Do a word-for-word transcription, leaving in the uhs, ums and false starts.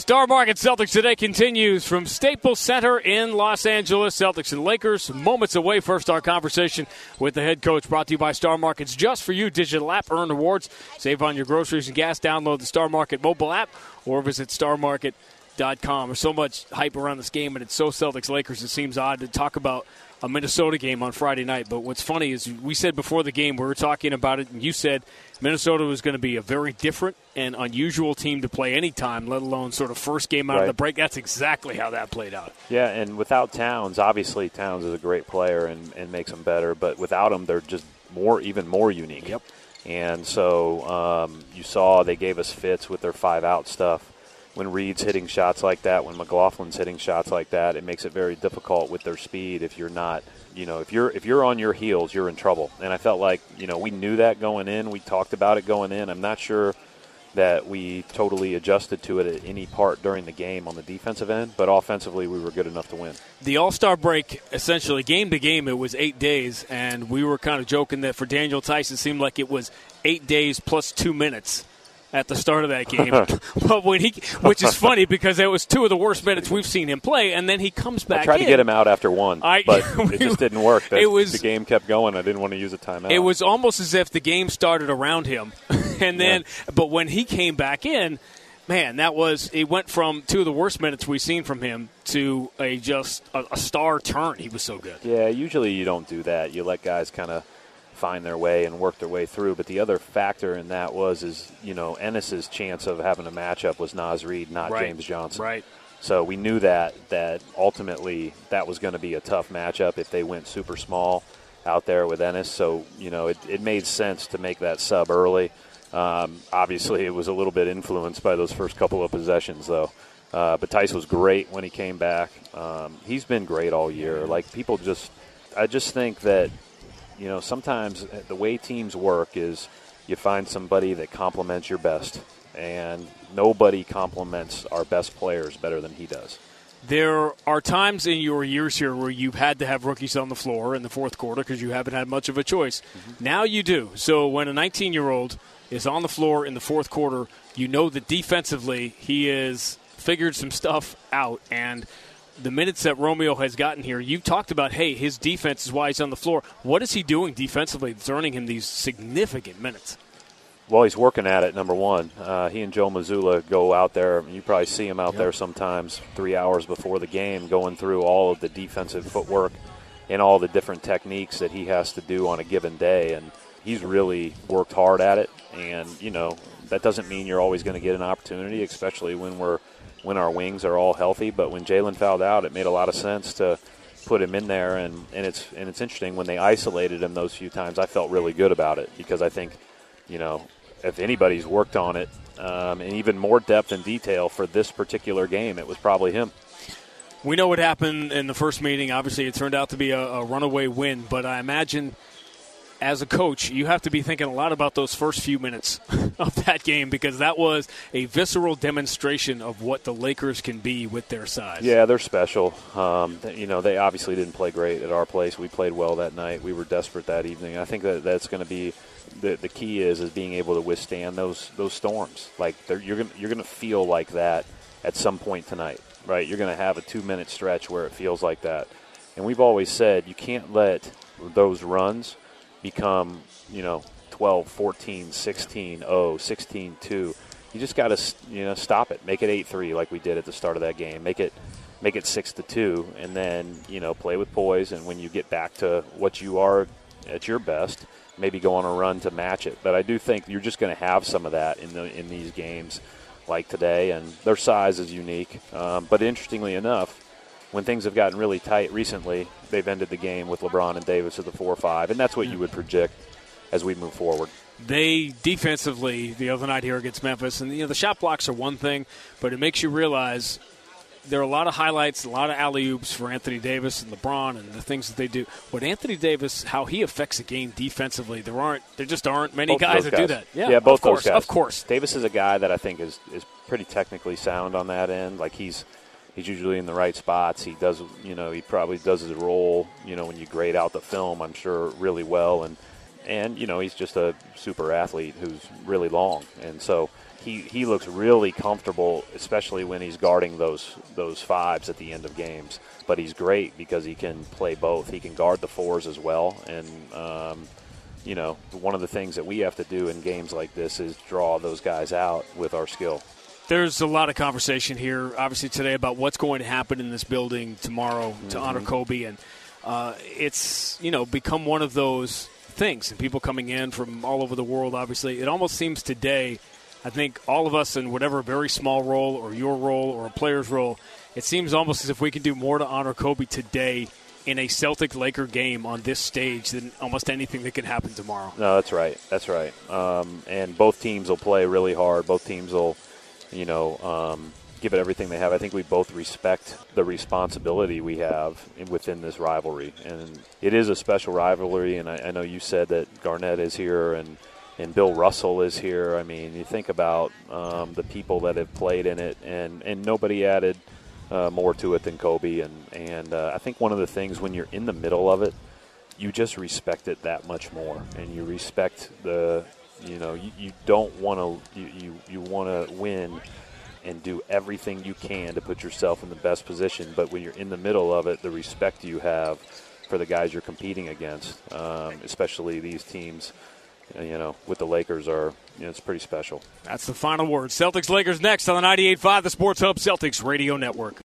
Star Market Celtics Today continues from Staples Center in Los Angeles. Celtics and Lakers moments away. First, our conversation with the head coach, brought to you by Star Market's Just For You digital app. Earn rewards, save on your groceries and gas. Download the Star Market mobile app or visit star market dot com. There's so much hype around this game, and it's so Celtics-Lakers, it seems odd to talk about a Minnesota game on Friday night. But what's funny is we said before the game, we were talking about it, and you said Minnesota was going to be a very different and unusual team to play any time, let alone sort of first game out right. of the break. That's exactly how that played out. Yeah, and without Towns, obviously Towns is a great player and, and makes them better, but without him, they're just more, even more unique. Yep. And so um, you saw they gave us fits with their five-out stuff. When Reed's hitting shots like that, when McLaughlin's hitting shots like that, it makes it very difficult with their speed if you're not, you know, if you're if you're on your heels, you're in trouble. And I felt like, you know, we knew that going in. We talked about it going in. I'm not sure that we totally adjusted to it at any part during the game on the defensive end, but offensively we were good enough to win. The All-Star break, essentially, game to game, it was eight days, and we were kind of joking that for Daniel Tice, it seemed like it was eight days plus two minutes at the start of that game. But when he, which is funny because it was two of the worst minutes we've seen him play, and then he comes back in. I tried in. to get him out after one, I, but it just didn't work. The, it was, the game kept going. I didn't want to use a timeout. It was almost as if the game started around him. and then, yeah. But when he came back in, man, that was, it went from two of the worst minutes we've seen from him to a just a, a star turn. He was so good. Yeah, usually you don't do that. You let guys kind of find their way and work their way through. But the other factor in that was, is, you know, Ennis's chance of having a matchup was Naz Reid, not right. James Johnson. Right. So we knew that, that ultimately that was going to be a tough matchup if they went super small out there with Ennis. So, you know, it, it made sense to make that sub early. Um, obviously, it was a little bit influenced by those first couple of possessions, though. Uh, but Tice was great when he came back. Um, he's been great all year. Like, people just – I just think that, you know, sometimes the way teams work is you find somebody that complements your best, and nobody complements our best players better than he does. There are times in your years here where you've had to have rookies on the floor in the fourth quarter because you haven't had much of a choice. Mm-hmm. Now you do. So when a nineteen-year-old is on the floor in the fourth quarter, you know that defensively he has figured some stuff out, and the minutes that Romeo has gotten here, you've talked about, hey, his defense is why he's on the floor. What is he doing defensively that's earning him these significant minutes? Well, he's working at it, number one. Uh, he and Joe Mazzulla go out there. You probably see him out yep. there sometimes three hours before the game going through all of the defensive footwork and all the different techniques that he has to do on a given day. And he's really worked hard at it. And, you know, that doesn't mean you're always going to get an opportunity, especially when we're when our wings are all healthy. But when Jalen fouled out, it made a lot of sense to put him in there. And, and it's and it's interesting, when they isolated him those few times, I felt really good about it because I think, you know, if anybody's worked on it, um, and even more depth and detail for this particular game, it was probably him. We know what happened in the first meeting. Obviously, it turned out to be a, a runaway win, but I imagine as a coach, you have to be thinking a lot about those first few minutes of that game because that was a visceral demonstration of what the Lakers can be with their size. Yeah, they're special. Um, you know, they obviously didn't play great at our place. We played well that night. We were desperate that evening. I think that that's going to be the the key is is being able to withstand those those storms. Like you're gonna you're gonna feel like that at some point tonight, right? You're going to have a two minute stretch where it feels like that, and we've always said you can't let those runs become, you know, twelve, fourteen, sixteen, oh, sixteen, two. You just got to, you know, stop it. Make it eight three like we did at the start of that game. Make it make it six to two, and then, you know, play with poise. And when you get back to what you are at your best, maybe go on a run to match it. But I do think you're just going to have some of that in the in these games like today, and their size is unique. Um, but interestingly enough, when things have gotten really tight recently, they've ended the game with LeBron and Davis at the four or five, and that's what you would project as we move forward. They defensively the other night here against Memphis, and you know the shot blocks are one thing, but it makes you realize there are a lot of highlights, a lot of alley-oops for Anthony Davis and LeBron and the things that they do. What Anthony Davis, how he affects a game defensively, there aren't, there just aren't many both guys that guys. do that. Yeah, yeah both of course, those guys. Of course. Davis is a guy that I think is, is pretty technically sound on that end. Like he's he's usually in the right spots. He does, you know, he probably does his role, you know, when you grade out the film, I'm sure, really well. And, and you know, he's just a super athlete who's really long. And so he, he looks really comfortable, especially when he's guarding those those fives at the end of games. But he's great because he can play both. He can guard the fours as well. And, um, you know, one of the things that we have to do in games like this is draw those guys out with our skill. There's a lot of conversation here, obviously, today about what's going to happen in this building tomorrow to mm-hmm. honor Kobe. And uh, it's, you know, become one of those things. And people coming in from all over the world, obviously. It almost seems today, I think all of us in whatever very small role or your role or a player's role, it seems almost as if we can do more to honor Kobe today in a Celtic-Laker game on this stage than almost anything that can happen tomorrow. No, that's right. That's right. Um, and both teams will play really hard. Both teams will, you know, um, give it everything they have. I think we both respect the responsibility we have in, within this rivalry. And it is a special rivalry, and I, I know you said that Garnett is here and, and Bill Russell is here. I mean, you think about um, the people that have played in it, and, and nobody added – Uh, more to it than Kobe, and and uh, I think one of the things when you're in the middle of it, you just respect it that much more, and you respect the, you know, you, you don't want to, you you, you want to win, and do everything you can to put yourself in the best position. But when you're in the middle of it, the respect you have for the guys you're competing against, um, especially these teams, you know, with the Lakers are, you know, it's pretty special. That's the final word. Celtics-Lakers next on the ninety-eight point five, the Sports Hub Celtics Radio Network.